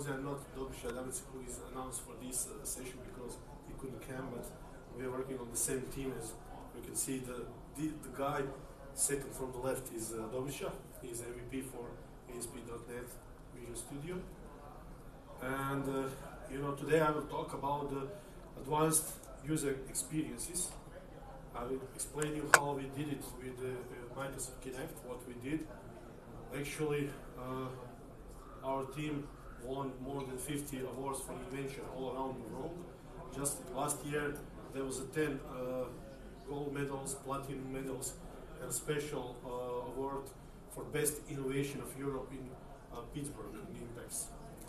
I'm not Dobisha Adamec, who is announced for this session because he couldn't come, but we are working on the same team. As you can see, the guy second from the left is Dobisha. He is MVP for ASP.NET Visual Studio. And today I will talk about the advanced user experiences. I will explain you how we did it with Microsoft Kinect, what we did. Actually, our team won more than 50 awards for invention all around the world. Just last year, there was 10 gold medals, platinum medals, and a special award for best innovation of Europe in Pittsburgh, in Impex.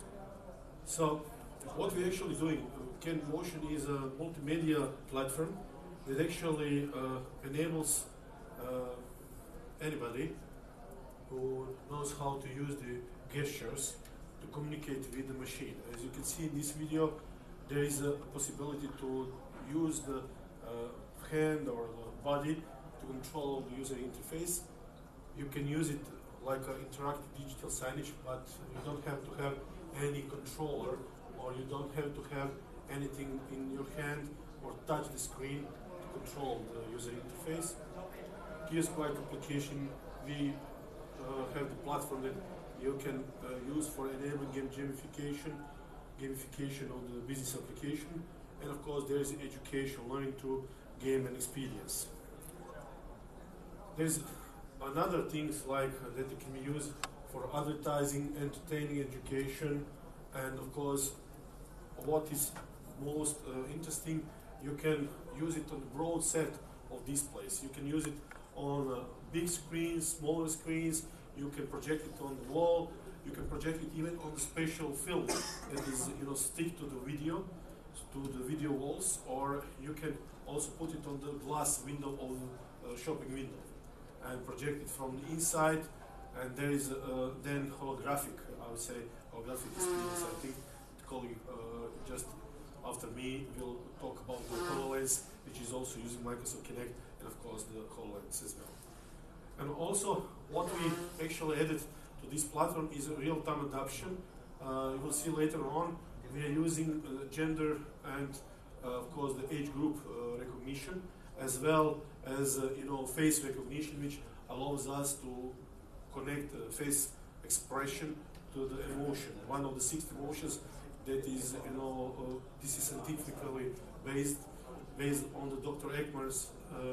So, what we're actually doing, KenMotion is a multimedia platform that actually enables anybody who knows how to use the gestures to communicate with the machine. As you can see in this video, there is a possibility to use the hand or the body to control the user interface. You can use it like an interactive digital signage, but you don't have to have any controller, or you don't have to have anything in your hand or touch the screen to control the user interface. Kiosk-like application, we have the platform that you can use for enabling gamification of the business application, and of course there is education, learning to game and experience. There's another things like that you can use for advertising, entertaining, education, and of course what is most interesting, you can use it on a broad set of displays. You can use it on big screens, smaller screens. You can project it on the wall. You can project it even on the special film that is, stick to the video walls, or you can also put it on the glass window of the shopping window and project it from the inside. And there is then holographic, I would say, holographic experience. I think the colleague just after me will talk about the HoloLens, which is also using Microsoft Kinect, and of course the HoloLens as well. And also, what we actually added to this platform is a real-time adoption. You will see later on, we are using gender and, of course, the age group recognition, as well as, face recognition, which allows us to connect face expression to the emotion. One of the 6 emotions that is, this is scientifically based on the Dr. Ekman's,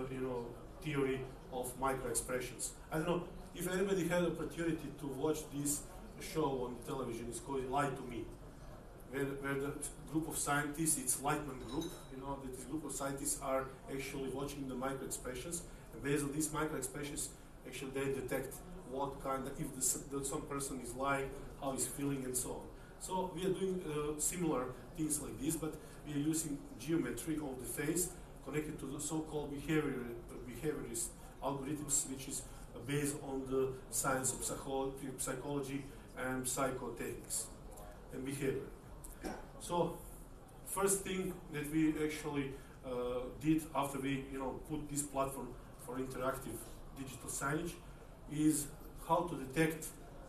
theory of micro-expressions. I don't know if anybody had the opportunity to watch this show on television. It's called Lie to Me, where the group of scientists, it's Lightman Group, that this group of scientists are actually watching the micro-expressions, and based on these micro-expressions, actually they detect what kind of, if some person is lying, how he's feeling, and so on. So we are doing similar things like this, but we are using geometry of the face connected to the so-called behaviorist algorithms, which is based on the science of psychology and psychotechnics and behavior. So, first thing that we actually did after we put this platform for interactive digital signage is how to detect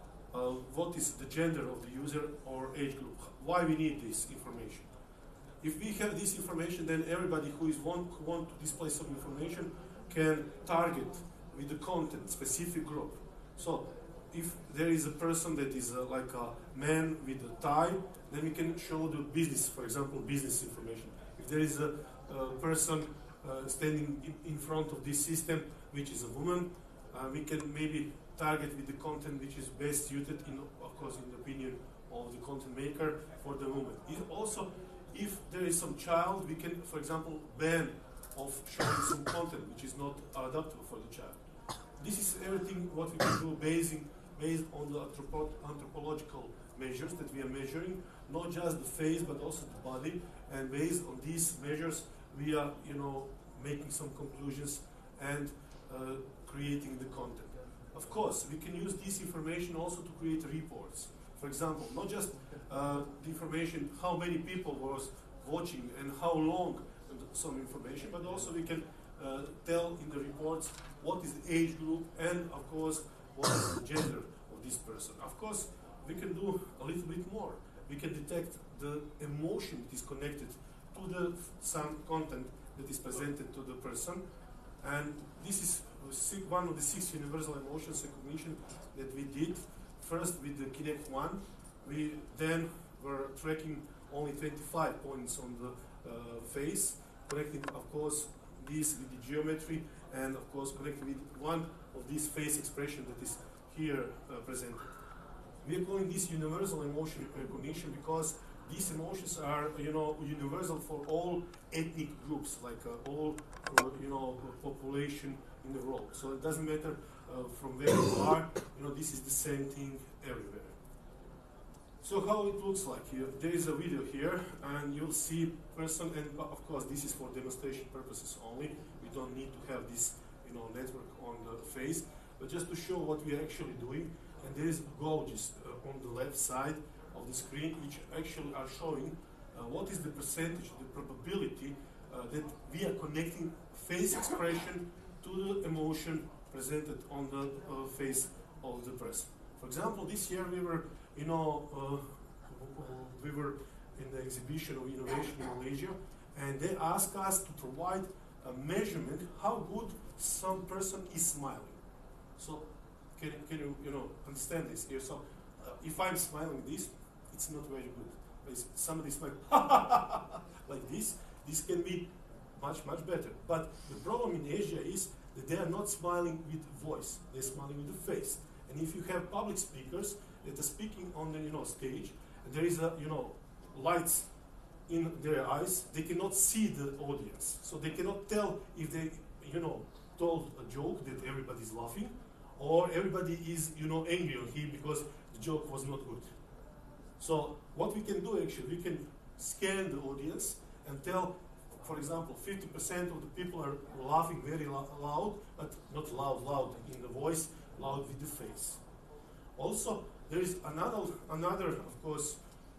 what is the gender of the user or age group. Why we need this information? If we have this information, then everybody who want to display some information can target with the content specific group. So if there is a person that is like a man with a tie, then we can show the business, for example, business information. If there is a person standing in front of this system, which is a woman, we can maybe target with the content which is best suited, of course, in the opinion of the content maker for the woman. Also, if there is some child, we can, for example, ban of showing some content which is not adaptable for the child. This is everything what we can do based on the anthropological measures that we are measuring, not just the face but also the body. And based on these measures, we are, making some conclusions and creating the content. Of course, we can use this information also to create reports. For example, not just the information, how many people was watching and how long some information, but also we can tell in the reports what is the age group and, of course, what is the gender of this person. Of course, we can do a little bit more. we can detect the emotion that is connected to the some content that is presented to the person. And this is one of the 6 universal emotions recognition that we did. First with the Kinect 1, we then were tracking only 25 points on the face, connecting of course this with the geometry, and of course connecting with one of these face expression that is here presented. We are calling this universal emotion recognition because these emotions are, universal for all ethnic groups, like all, population in the world. So it doesn't matter from where you are. This is the same thing everywhere. So how it looks like here? There is a video here, and you'll see person, and of course this is for demonstration purposes only. We don't need to have this, network on the face, but just to show what we are actually doing. And there is gauges on the left side of the screen, which actually are showing what is the percentage, the probability that we are connecting face expression to the emotion presented on the face of the person. For example, this year we were, we were in the exhibition of innovation in Malaysia, and they asked us to provide a measurement how good some person is smiling. So can you understand this here? So if I'm smiling this, it's not very good. If somebody smiles like this can be much better. But the problem in Asia is that they are not smiling with voice; they're smiling with the face. And if you have public speakers that are speaking on the stage, and there is a lights in their eyes, they cannot see the audience, so they cannot tell if they told a joke that everybody is laughing, or everybody is angry on him because the joke was not good. So what we can do actually, we can scan the audience and tell, for example, 50% of the people are laughing very loud, but not loud in the voice, loud with the face. Also, there is another of course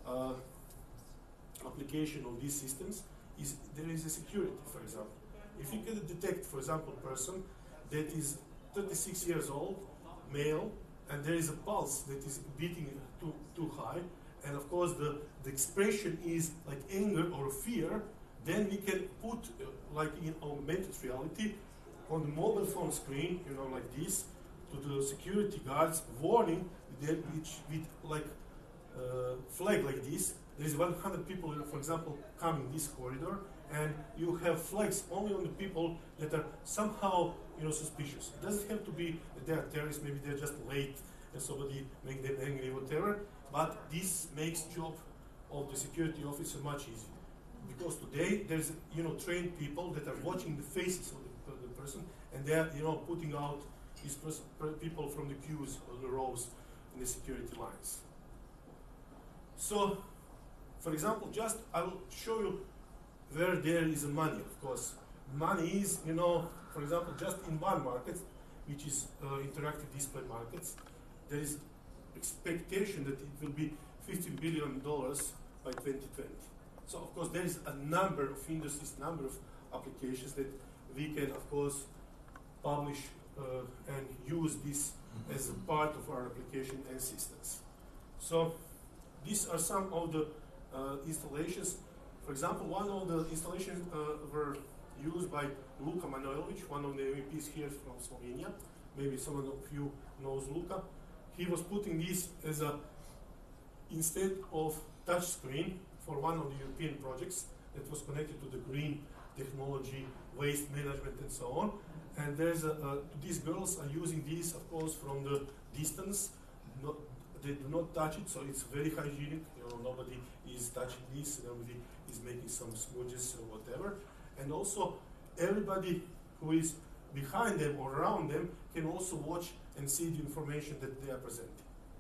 application of these systems is there is a security. For example, if you can detect, for example, a person that is 36 years old, male, and there is a pulse that is beating too high, and of course the expression is like anger or fear, then we can put, like in augmented reality, on the mobile phone screen, like this, to the security guards, warning that with like flag like this. There is 100 people, for example, coming this corridor, and you have flags only on the people that are somehow, suspicious. It doesn't have to be that they are terrorists. Maybe they're just late and somebody make them angry, whatever. But this makes job of the security officer much easier, because today there's trained people that are watching the faces of the person, and they are putting out these people from the queues or the rows in the security lines. So, for example, I will show you where there is money. Of course, money is for example, just in one market, which is interactive display markets, there is expectation that it will be $50 billion by 2020. So of course there is a number of industries, number of applications that we can of course publish and use this as a part of our application and systems. So these are some of the installations. For example, one of the installations were used by Luka Manojlovic, one of the MVPs here from Slovenia. Maybe someone of you knows Luka. He was putting this as a, instead of touch screen for one of the European projects that was connected to the green technology, waste management and so on. And there's these girls are using this, of course, from the distance. They do not touch it, so it's very hygienic. Nobody is touching this, nobody is making some smudges or whatever. And also, everybody who is behind them or around them can also watch and see the information that they are presenting.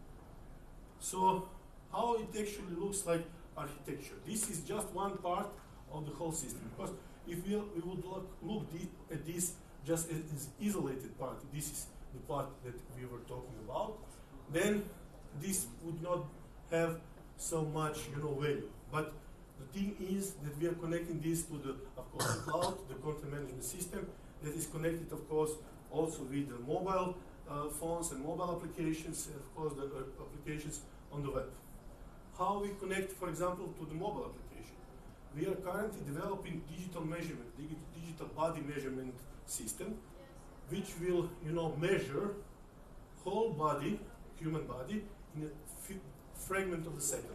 So, how it actually looks like architecture. This is just one part of the whole system. Because if we would look at this just as isolated part, this is the part that we were talking about, then this would not have so much value. But the thing is that we are connecting this to the, of course, the cloud, the content management system that is connected, of course, also with the mobile phones and mobile applications, and of course the applications on the web. how we connect, for example, to the mobile application. We are currently developing digital measurement, digital body measurement system, which will, measure whole body, human body, in a fragment of a second.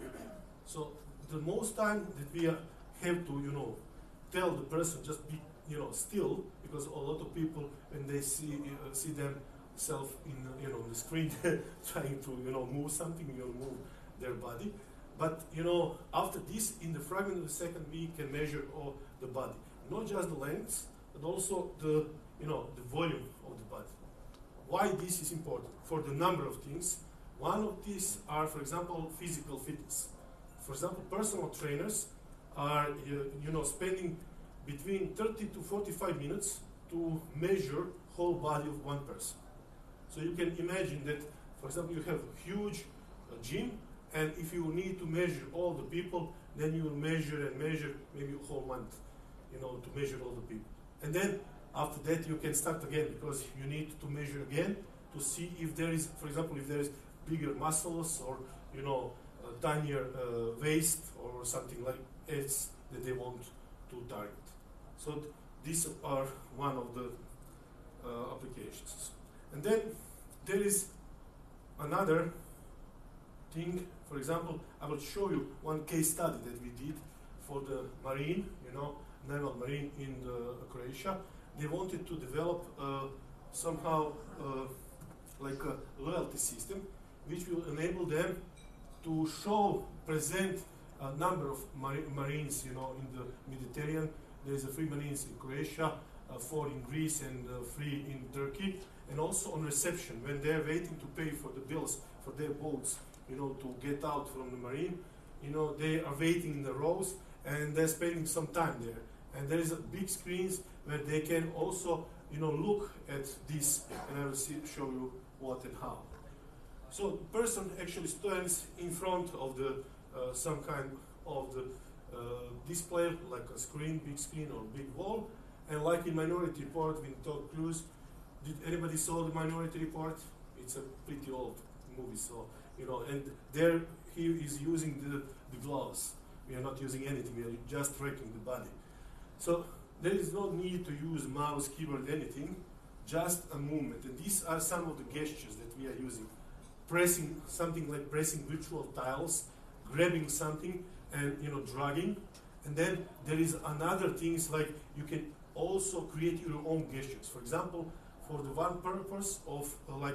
So the most time that we have to, tell the person just be, still, because a lot of people when they see themselves in, the screen trying to, move something, move their body. But, after this, in the fragment of a second, we can measure all the body, not just the length, but also the, the volume of the body. Why this is important? For the number of things. One of these are, for example, physical fitness. For example, personal trainers are, spending between 30 to 45 minutes to measure whole body of one person. So you can imagine that, for example, you have a huge gym, and if you need to measure all the people, then you will measure and measure maybe a whole month, to measure all the people. And then after that you can start again, because you need to measure again to see if there is, for example, if there is bigger muscles or, a tinier waist or something like else that they want to target. So these are one of the applications. And then there is another thing. For example, I will show you one case study that we did for the Marine, Naval Marine in Croatia. They wanted to develop somehow like a loyalty system, which will enable them to present a number of Marines, in the Mediterranean. There is 3 Marines in Croatia, 4 in Greece, and 3 in Turkey. And also on reception, when they're waiting to pay for the bills for their boats, to get out from the Marine, they are waiting in the rows, and they're spending some time there. And there is a big screens where they can also, look at this, and I will show you what and how. So the person actually stands in front of the some kind of the display, like a screen, big screen or big wall, and like in Minority Report with Tom Cruise. Did anybody saw the Minority Report? It's a pretty old movie, so and there he is using the gloves. We are not using anything, we are just tracking the body. So there is no need to use mouse, keyboard, anything, just a movement. And these are some of the gestures that we are using. Pressing something like pressing virtual tiles, grabbing something and dragging. And then there is another things like you can also create your own gestures. For example, for the one purpose of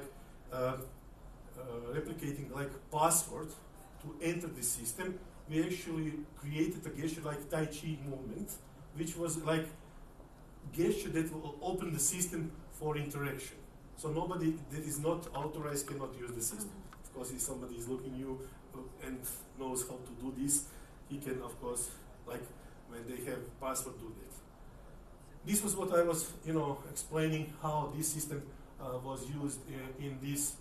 replicating like password to enter the system, we actually created a gesture like Tai Chi movement, which was like gesture that will open the system for interaction. So nobody that is not authorized cannot use the system. Of course, if somebody is looking you and knows how to do this, he can, of course, like when they have password, do that. This was what I was, explaining how this system was used in this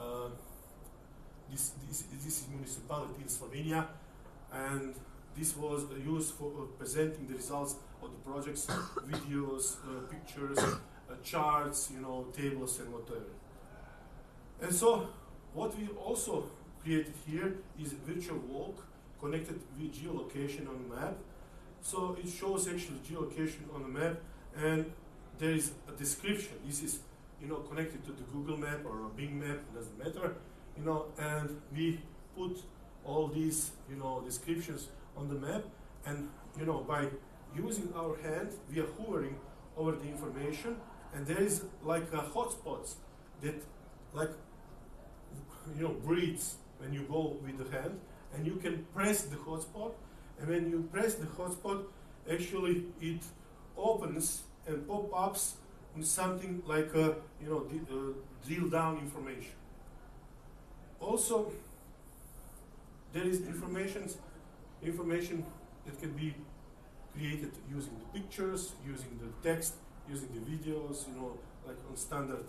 municipality in Slovenia, and this was used for presenting the results of the projects, videos, pictures, charts, tables, and whatever. And so, what we also created here is a virtual walk connected with geolocation on the map. So it shows actually geolocation on the map, and there is a description. This is, connected to the Google map or a Bing map, doesn't matter, and we put all these, descriptions on the map, and, by using our hand, we are hovering over the information, and there is like a hotspots that, like, breathes when you go with the hand, and you can press the hotspot, and when you press the hotspot, actually it opens and pop-ups on something like drill down information. Also, there is information that can be created using the pictures, using the text, using the videos, like on standard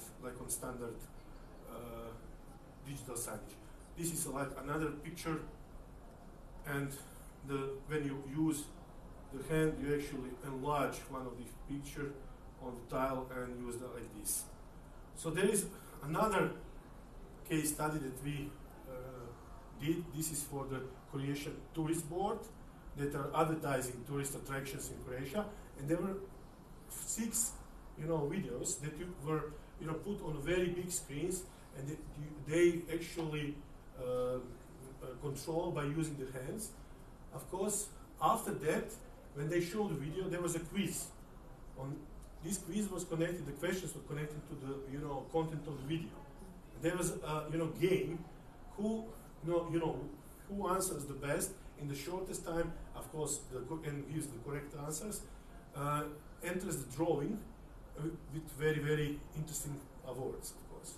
digital signage. This is like another picture, and when you use the hand, you actually enlarge one of the picture on the tile and use that like this. So there is another case study that we did. This is for the Croatian Tourist Board that are advertising tourist attractions in Croatia, and there were 6, videos that were, put on very big screens, and they actually control by using the hands. Of course, after that, when they showed the video, there was a quiz. On this quiz was connected. The questions were connected to the content of the video. There was a game who who answers the best in the shortest time. Of course, and gives the correct answers. Enters the drawing with very, very interesting awards, of course.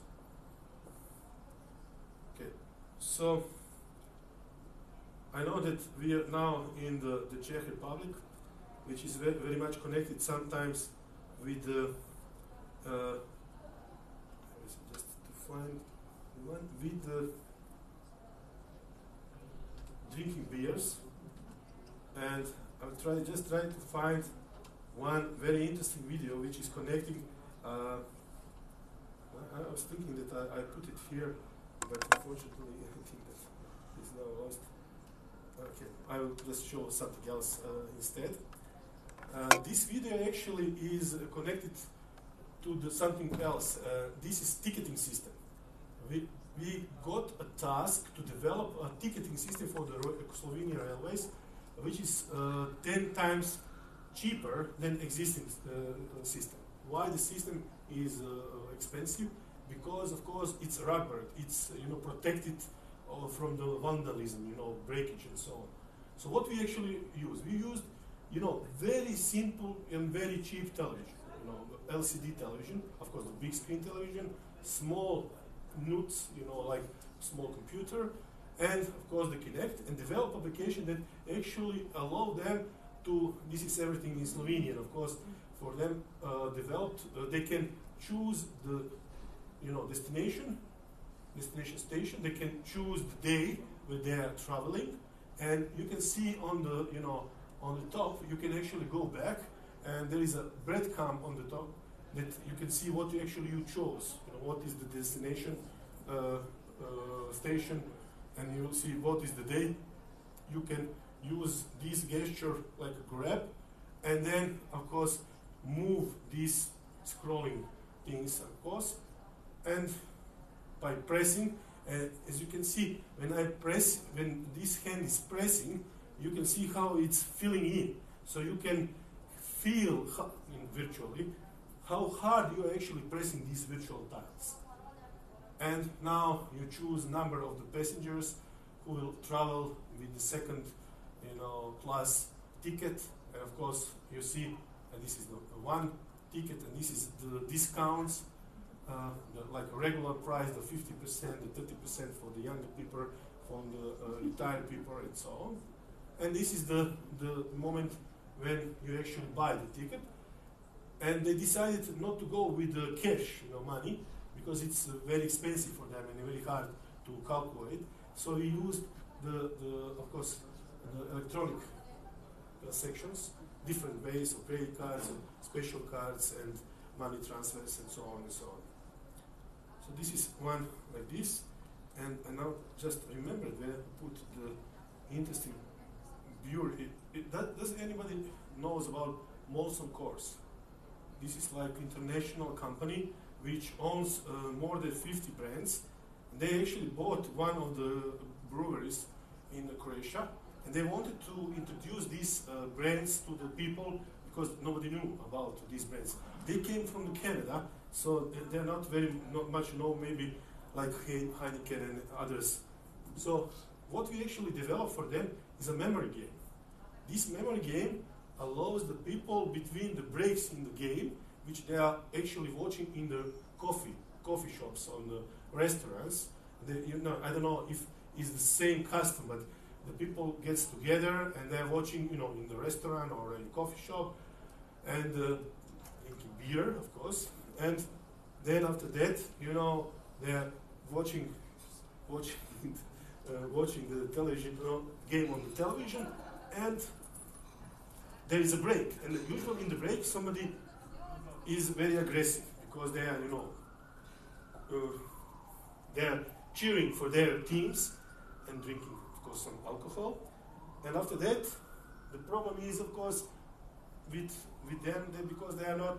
Okay, so I know that we are now in the Czech Republic, which is very, very much connected sometimes with the just to find one with the drinking beers, and I'll try to find one very interesting video which is connecting. I was thinking that I put it here, but unfortunately I think that it's now lost. Okay, I will just show something else instead. This video actually is connected to something else. This is ticketing system. We got a task to develop a ticketing system for the Slovenian Railways, which is 10 times cheaper than existing system. Why the system is expensive? Because of course it's rubber. It's protected from the vandalism, breakage and so on. So what we actually used? We used very simple and very cheap television. LCD television, of course the big screen television, small nuts, like small computer, and of course the Kinect, and develop application that actually allow them to, this is everything in Slovenian, of course, for them developed, they can choose the destination station, they can choose the day where they are traveling, and you can see on the on the top you can actually go back, and there is a breadcrumb on the top that you can see what you chose, what is the destination station, and you'll see what is the day. You can use this gesture like a grab, and then of course move these scrolling things, of course, and by pressing, as you can see, when this hand is pressing, you can see how it's filling in. So you can feel virtually how hard you are actually pressing these virtual tiles. And now you choose number of the passengers who will travel with the second class ticket, and of course you see, and this is the one ticket, and this is the discounts, like a regular price, the 50%, the 30% for the younger people, from the retired people, and so on. And this is the moment when you actually buy the ticket. And they decided not to go with the cash, money, because it's very expensive for them and very hard to calculate. So we used of course, the electronic sections, different ways of credit cards, and special cards, and money transfers, and so on and so on. So this is one like this, and now just remember when I put the interesting viewer. Does anybody knows about Molson Coors? This is like international company which owns more than 50 brands. They actually bought one of the breweries in Croatia, and they wanted to introduce these brands to the people because nobody knew about these brands. They came from Canada, so they're not much known, maybe like Heineken and others. So what we actually developed for them is a memory game. This memory game allows the people between the breaks in the game, which they are actually watching in the coffee shops, on the restaurants. I don't know if it's the same custom, but the people gets together and they're watching, in the restaurant or in coffee shop, and drinking beer, of course. And then after that, they're watching the television game on the television, and there is a break. And usually in the break, somebody is very aggressive because they are, they're cheering for their teams, and drinking, of course, some alcohol. And after that, the problem is, of course, with them, because they are not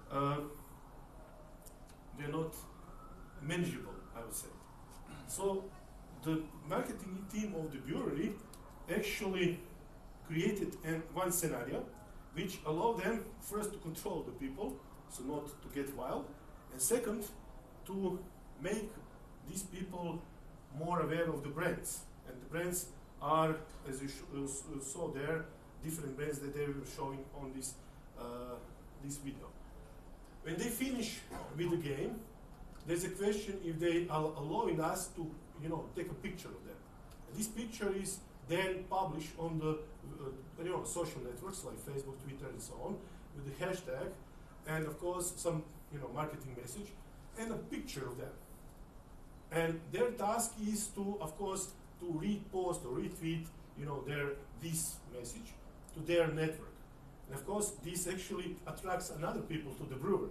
manageable, I would say. So the marketing team of the brewery actually created one scenario which allowed them first to control the people, so not to get wild, and second, to make these people more aware of the brands. And the brands are, as you saw there, different brands that they were showing on this video. When they finish with the game, there's a question if they are allowing us to, take a picture of them. And this picture is then published on the social networks like Facebook, Twitter, and so on, with the hashtag, and of course some marketing message, and a picture of them. And their task is to, of course, to repost or retweet, this message to their network. And of course, this actually attracts another people to the brewery.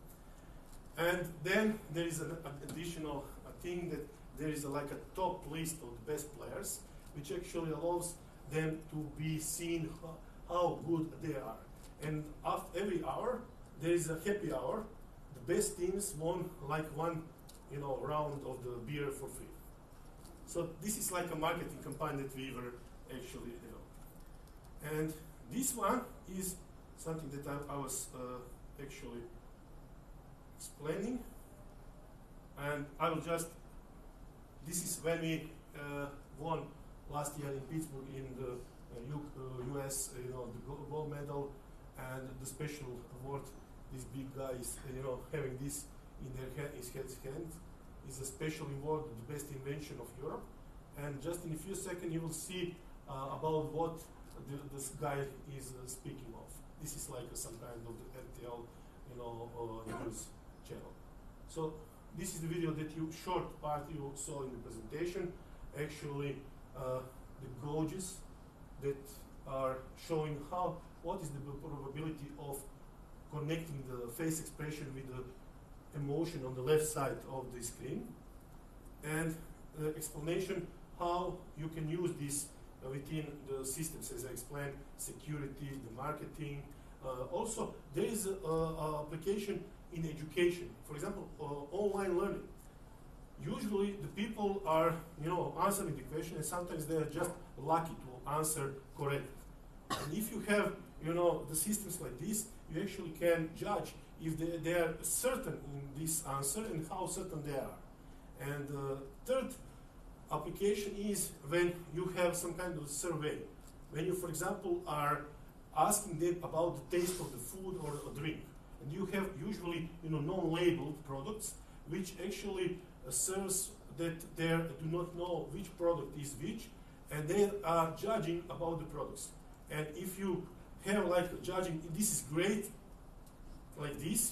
And then there is an additional thing that there is like a top list of the best players, which actually allows them to be seen how good they are. And after every hour, there is a happy hour. The best teams won like one, round of the beer for free. So this is like a marketing campaign that we were actually developing. And this one is something that I was actually explaining. And I will just, this is when we won last year in Pittsburgh in the US, the gold medal and the special award. This big guy is, having this in his hand is a special award, the best invention of Europe. And just in a few seconds, you will see about what this guy is speaking of. This is like some kind of the RTL, news channel. So this is the video that short part you saw in the presentation. Actually, the gauges that are showing what is the probability of connecting the face expression with the emotion on the left side of the screen, and explanation how you can use this within the systems, as I explained, security, the marketing. Also, there is an application in education. For example, online learning. Usually, the people are, answering the question, and sometimes they are just lucky to answer correctly. And if you have, the systems like this, you actually can judge if they are certain in this answer and how certain they are. And the third application is when you have some kind of survey. When you, for example, are asking them about the taste of the food or a drink. And you have usually, non-labeled products, which actually serves that they do not know which product is which, and they are judging about the products. And if you have like judging, this is great, like this,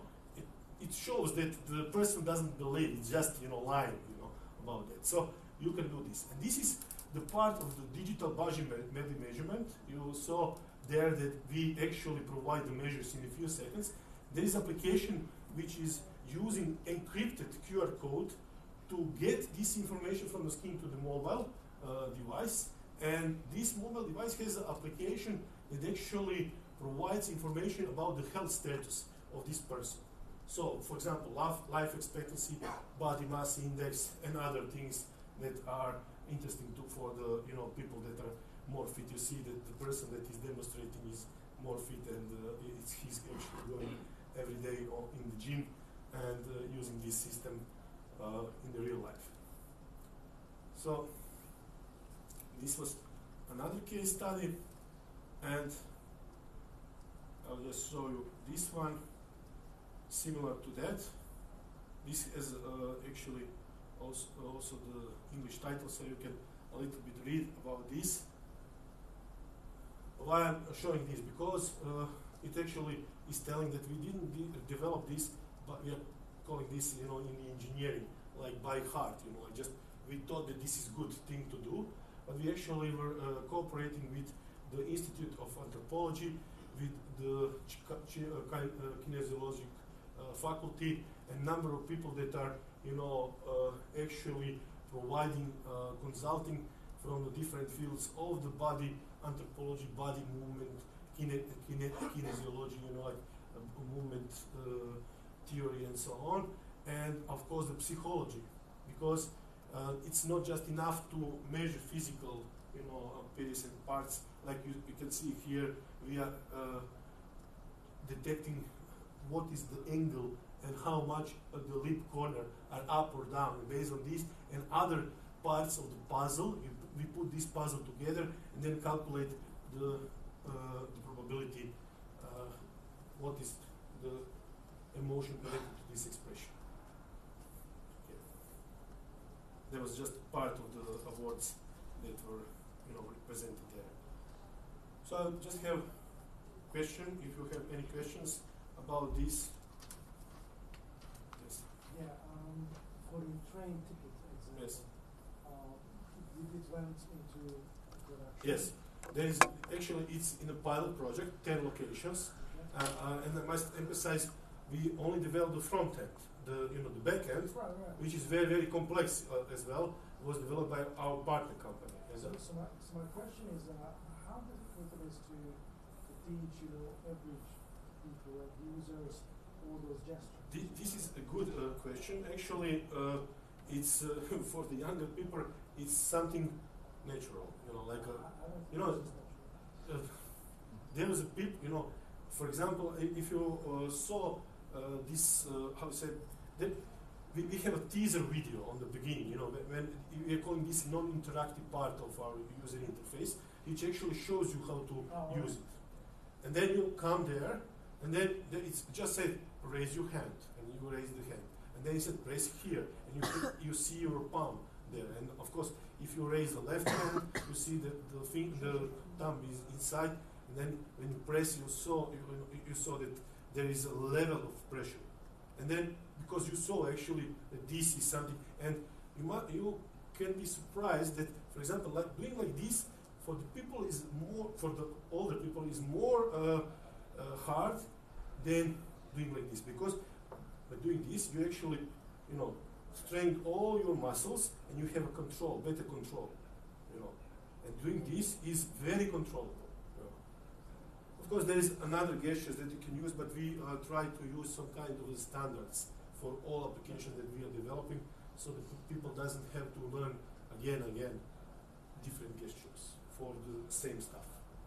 it shows that the person doesn't believe, it's just, lying, about that. So you can do this. And this is the part of the digital budget measurement. You saw there that we actually provide the measures in a few seconds. There is application which is using encrypted QR code to get this information from the skin to the mobile device. And this mobile device has an application that actually provides information about the health status of this person. So, for example, life expectancy, body mass index, and other things that are interesting for the people that are more fit. You see that the person that is demonstrating is more fit, and he's actually going every day in the gym and using this system in the real life. So this was another case study, and I'll just show you this one, similar to that. This is actually also the English title, so you can a little bit read about this. Why I'm showing this? Because it actually is telling that we didn't develop this, but we are calling this, in engineering, like by heart. We thought that this is a good thing to do, but we actually were cooperating with the Institute of Anthropology, with the kinesiologic faculty, and number of people that are, actually providing consulting from the different fields of the body, anthropology, body movement, kinesiology, like movement theory and so on, and of course the psychology, because it's not just enough to measure physical, appearance and parts. Like you can see here, we are detecting what is the angle and how much the lip corner are up or down. Based on this and other parts of the puzzle, we put this puzzle together and then calculate the probability, what is the emotion connected to this expression. Okay. That was just part of the awards that were represented there. So I'll just have question, if you have any questions about this. Yes. Yeah, for the train ticket example, Yes. did it went into production? Yes. There is actually, it's in a pilot project, 10 locations, Okay. and I must emphasize, we only developed the front end, the back end, Right, right. which is very, very complex as well, was developed by our partner company. So my question is, how difficult it is to teach, average people, like users, all those gestures? This is a good question. Actually, it's for the younger people, it's something natural. Like I don't think it's natural. there was a people. For example, if you saw this, how to say, that we have a teaser video on the beginning. When we are calling this non-interactive part of our user interface, which actually shows you how to use it. And then you come there, and then it's just said raise your hand, and you raise the hand. And then it said press here, and you see your palm there. And of course, if you raise the left hand, you see the thumb is inside. And then when you press, you saw that there is a level of pressure. And then because you saw actually that this is something, and you can be surprised that, for example, like doing like this for the people is more, for the older people is more hard than doing like this, because by doing this you actually strengthen all your muscles and you have a control, better control, and doing this is very controllable. Of course, there is another gestures that you can use, but we try to use some kind of standards for all applications that we are developing, so that people doesn't have to learn again and again different gestures for the same stuff.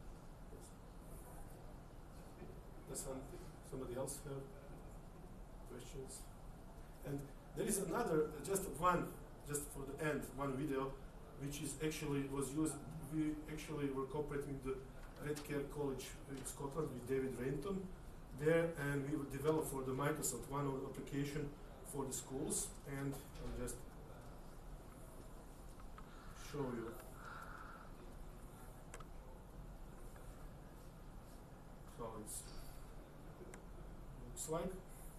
That's one thing. Somebody else have questions? And there is another, just for the end, one video, which is actually was used. We actually were cooperating with the Redcare College in Scotland with David Rainton there, and we would develop for the Microsoft one application for the schools, and I'll just show you. So it looks like.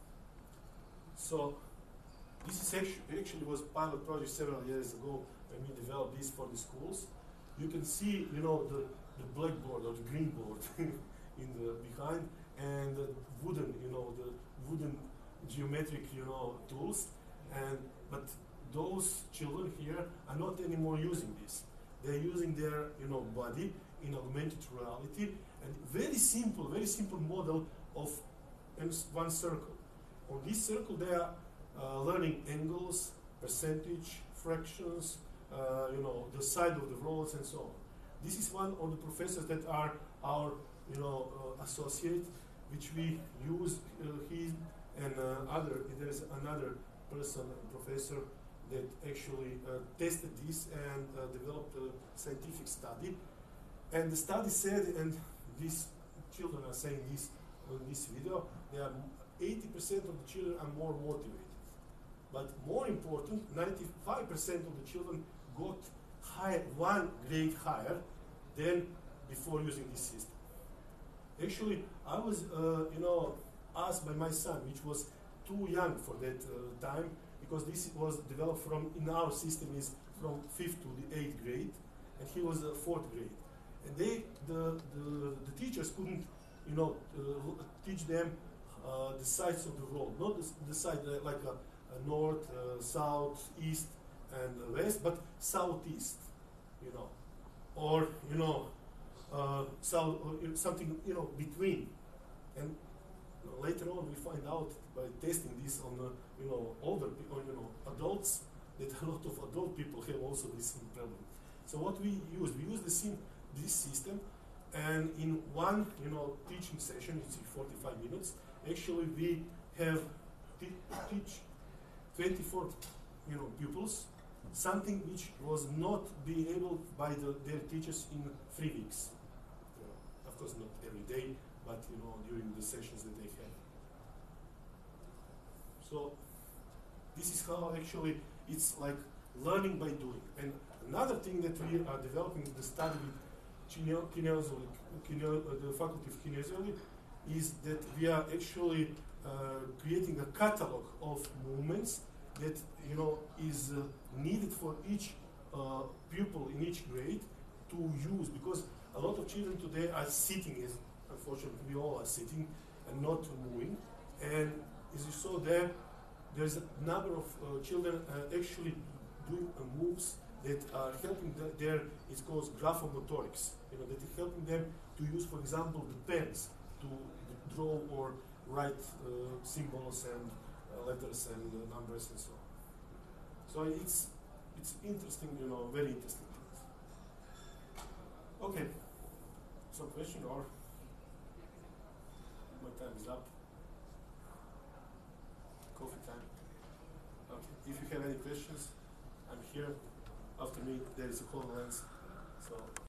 So this is actually was a pilot project several years ago when we developed this for the schools. You can see, the blackboard or the green board in the behind, and the wooden, the wooden geometric, tools, but those children here are not anymore using this. They're using their, body in augmented reality, and very simple model of one circle. On this circle, they are learning angles, percentage, fractions, the side of the roads, and so on. This is one of the professors that are our, associate, which we use. He and there's another person, professor, that actually tested this and developed a scientific study. And the study said, and these children are saying this on this video, they are 80% of the children are more motivated. But more important, 95% of the children got one grade higher than before using this system. Actually, I was, asked by my son, which was too young for that time, because this was developed in our system is from 5th to the 8th grade, and he was 4th grade. And the teachers couldn't, teach them the sides of the road, not the side like a north, south, east. and west, but southeast, you know, or you know, south, or something, you know, between. And later on, we find out by testing this on you know, older people, you know, adults, that a lot of adult people have also this same problem. So what we use this system, and in one, you know, teaching session, it's 45 minutes. Actually, we have teach 24, you know, pupils something which was not being able by their teachers in 3 weeks. Of course, not every day, but you know, during the sessions that they have. So this is how actually it's like learning by doing. And another thing that we are developing in the study with the Faculty of Kinesiology is that we are actually creating a catalog of movements that, you know, is needed for each pupil in each grade to use, because a lot of children today are sitting, as unfortunately we all are sitting and not moving. And as you saw there, there's a number of children actually doing moves that are helping their, it's called graphomotorics, you know, that is helping them to use, for example, the pens to draw or write symbols and letters and numbers and so on. So it's interesting, you know, very interesting things. Okay, some question or my time is up. Coffee time. Okay, if you have any questions, I'm here. After me, there is a HoloLens. So